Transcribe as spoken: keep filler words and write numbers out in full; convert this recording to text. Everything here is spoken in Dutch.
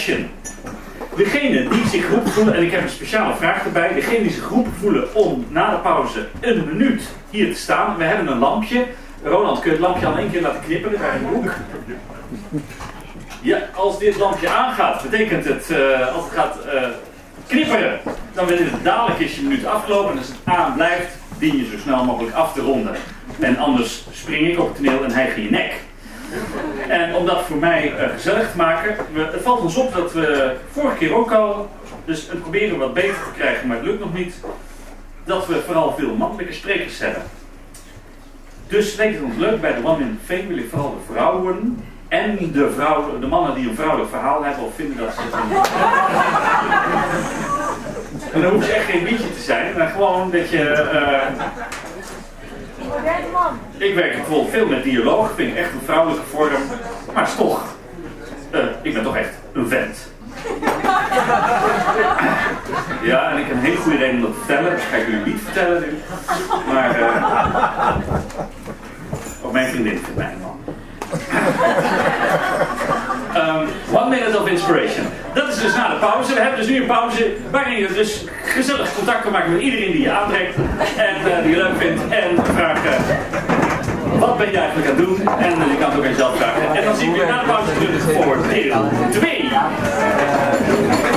Inspiration. Degene die zich geroepen voelen, en ik heb een speciale vraag erbij. Degene die zich geroepen voelen om na de pauze een minuut hier te staan. We hebben een lampje. Roland, kun je het lampje al één keer laten knipperen bij een hoek? Ja, als dit lampje aangaat, betekent het, uh, als het gaat uh, knipperen, dan weet het dadelijk is je minuut afgelopen. En als het aan blijft, dien je zo snel mogelijk af te ronden. En anders spring ik op het toneel en hijg in je nek. En om dat voor mij uh, gezellig te maken, we, het valt ons op dat we vorige keer ook al, dus het proberen wat beter te krijgen, maar het lukt nog niet, dat we vooral veel mannelijke sprekers hebben. Dus leek het ons leuk, bij de One Minute Fame wil ik vooral de vrouwen en de, vrouwen, de mannen die een vrouwelijk verhaal hebben of vinden dat ze het een... En dan hoeft ze echt geen liedje te zijn, maar gewoon dat je... Uh... Ik werk bijvoorbeeld veel met dialoog, vind ik echt een vrouwelijke vorm, maar is toch, uh, ik ben toch echt een vent. Ja, en ik heb een hele goede reden om dat te vertellen, dat ga ik jullie niet vertellen nu. Maar, uh, ook mijn vriendin vindt mij een man. Um, one minute of inspiration. Dat is dus na de pauze. We hebben dus nu een pauze waarin je dus gezellig contact kan maken met iedereen die je aantrekt en uh, die je leuk vindt en vragen uh, wat ben je eigenlijk aan het doen en uh, je kan het ook aan jezelf vragen. En dan zie ik je na de pauze terug voor deel twee.